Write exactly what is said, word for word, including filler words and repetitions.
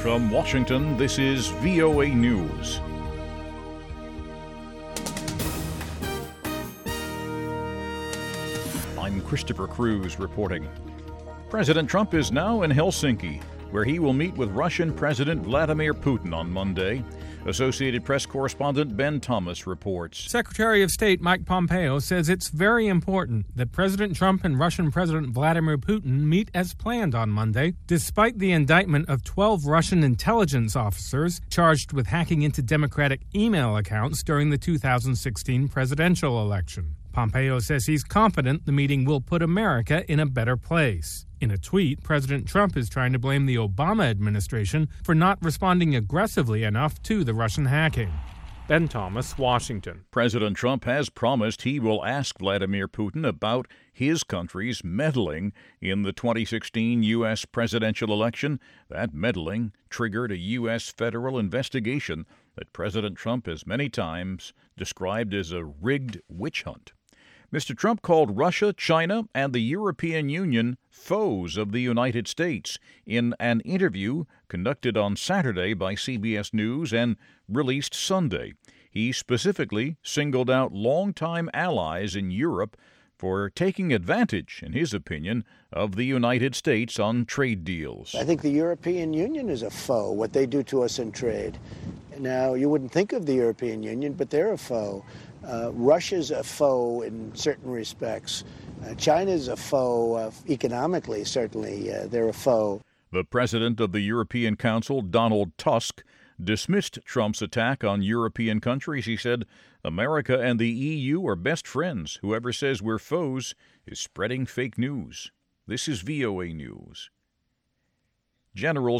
From Washington, this is V O A News. I'm Christopher Cruz reporting. President Trump is now in Helsinki, where he will meet with Russian President Vladimir Putin on Monday. Associated Press correspondent Ben Thomas reports. Secretary of State Mike Pompeo says it's very important that President Trump and Russian President Vladimir Putin meet as planned on Monday, despite the indictment of twelve Russian intelligence officers charged with hacking into Democratic email accounts during the two thousand sixteen presidential election. Pompeo says he's confident the meeting will put America in a better place. In a tweet, President Trump is trying to blame the Obama administration for not responding aggressively enough to the Russian hacking. Ben Thomas, Washington. President Trump has promised he will ask Vladimir Putin about his country's meddling in the twenty sixteen U S presidential election. That meddling triggered a U S federal investigation that President Trump has many times described as a rigged witch hunt. Mister Trump called Russia, China, and the European Union foes of the United States in an interview conducted on Saturday by C B S News and released Sunday. He specifically singled out longtime allies in Europe for taking advantage, in his opinion, of the United States on trade deals. I think the European Union is a foe, what they do to us in trade. Now, you wouldn't think of the European Union, but they're a foe. Uh, Russia's a foe in certain respects. Uh, China's a foe uh, economically, certainly. Uh, they're a foe. The president of the European Council, Donald Tusk, dismissed Trump's attack on European countries. He said, America and the E U are best friends. Whoever says we're foes is spreading fake news. This is V O A News. Generals